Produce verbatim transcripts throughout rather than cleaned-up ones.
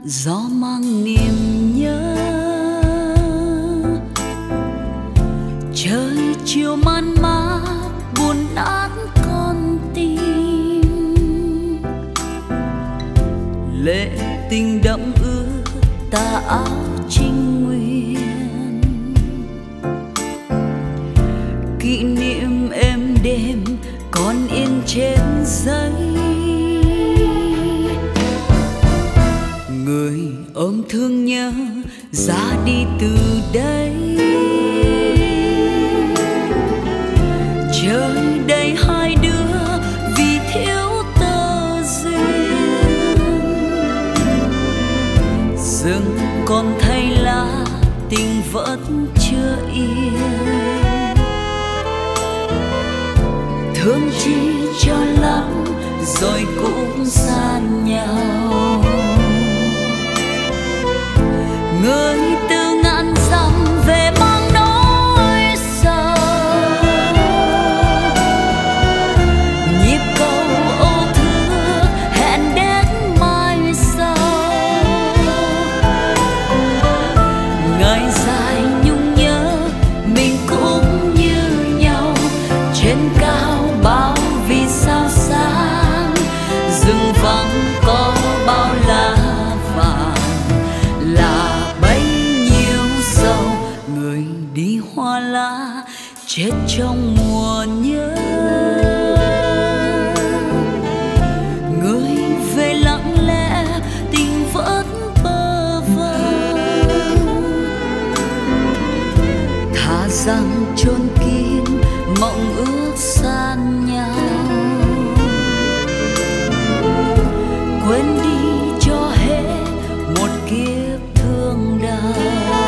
gió mang niềm nhớ. Trời chiều man mát buồn nát con tim, lệ tình đẫm ướt tà áo trinh nguyên. Kỷ niệm êm đêm còn in trên giấy, người ôm thương nhớ ra đi từ đây. Trời đầy hai đứa vì thiếu tơ duyên, rừng còn thay lá tình vẫn chưa yên. Thương chi cho lắm rồi cũng san nhau, người từ ngàn dặm về mang nỗi sầu. Nhịp cầu âu thưa hẹn đến mai sau, ngày dài nhung nhớ mình cũng như nhau. Trên cao bao vì sao sáng, rừng vắng có bao lá vàng là bấy nhiêu sầu. Người đi hoa lá chết trong mùa nhớ, người về lặng lẽ tình vẫn bơ vơ. Thà rằng chôn kín mộng ước san nhau, quên đi cho hết một kiếp thương đau.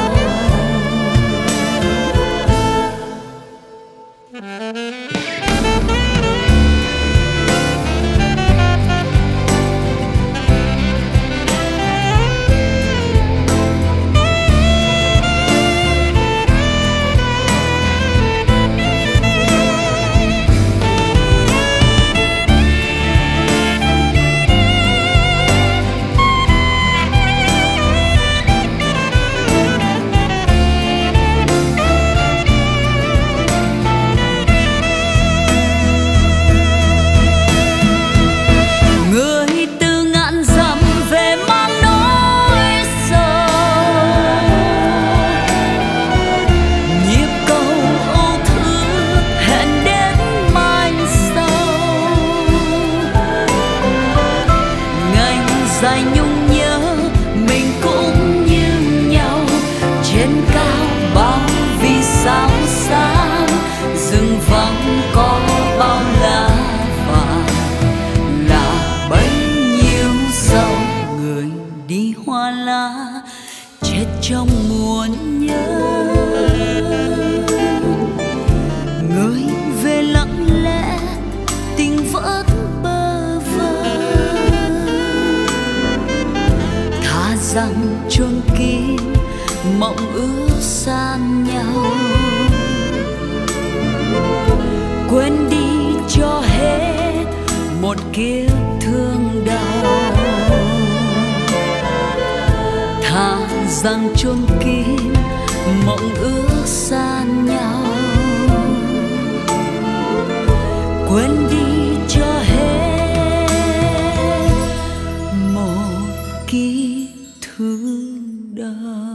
Dài nhung nhớ mình cũng như nhau. Trên cao bao vì sao sáng, rừng vắng có bao lá vàng là bấy nhiêu sầu. Người đi hoa lá chết trong mùa nhớ, người về lặng lẽ tình vẫn bơ vơ. Rằng chôn kín mộng ước san nhau, quên đi cho hết một kiếp thương đau. Thà rằng chôn kín mộng ước san nhau, quên đi cho hết một kiếp thương đau.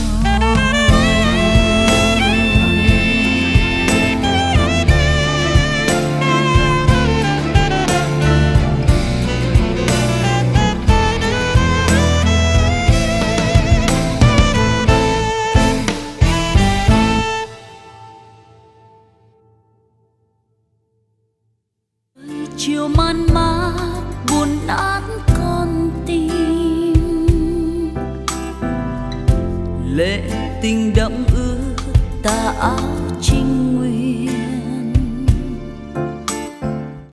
Chiều man mát buồn nát con tim, lệ tình đẫm ướt tà áo trinh